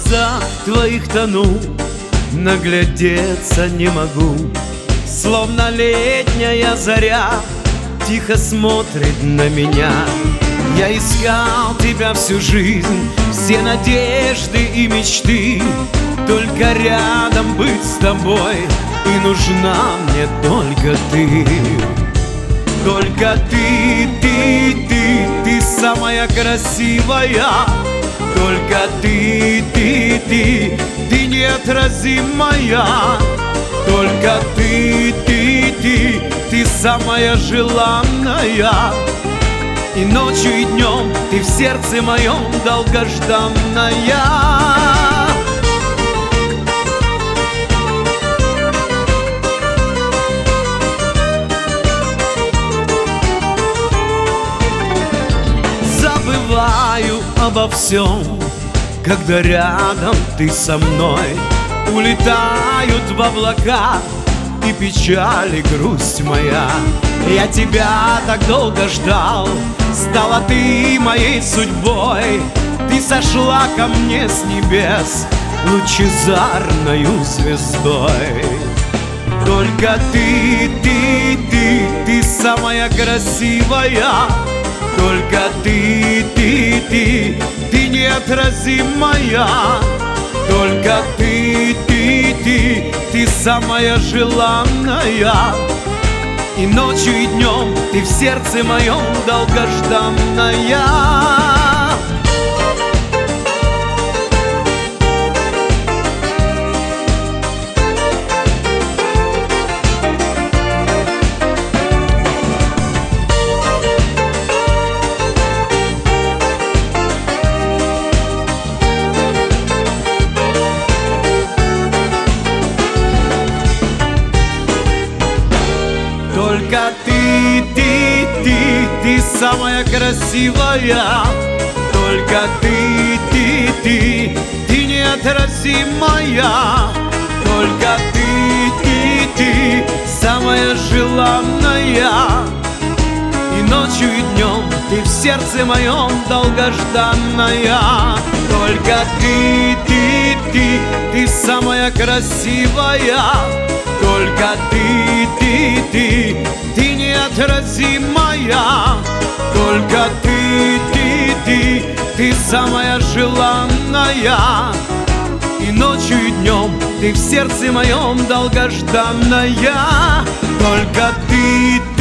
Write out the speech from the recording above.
глазах твоих тону, наглядеться не могу. Словно летняя заря тихо смотрит на меня. Я искал тебя всю жизнь, все надежды и мечты. Только рядом быть с тобой, и нужна мне только ты. Только ты самая красивая. Только ты неотразимая. Только ты самая желанная. И ночью, и днем ты в сердце моем долгожданная. Забываю обо всем, когда рядом ты со мной. Улетают в облака и печаль, и грусть моя. Я тебя так долго ждал, стала ты моей судьбой. Ты сошла ко мне с небес лучезарною звездой. Только ты самая красивая. Только ты неотразимая. Только ты самая желанная. И ночью, и днем ты в сердце моем долгожданная. Только ты самая красивая. Только ты неотразимая. Только ты самая желанная. И ночью, и днем ты в сердце моем долгожданная. Только ты самая красивая. Только ты неотразимая. Только ты самая желанная. И ночью, и днем ты в сердце моем долгожданная. Только ты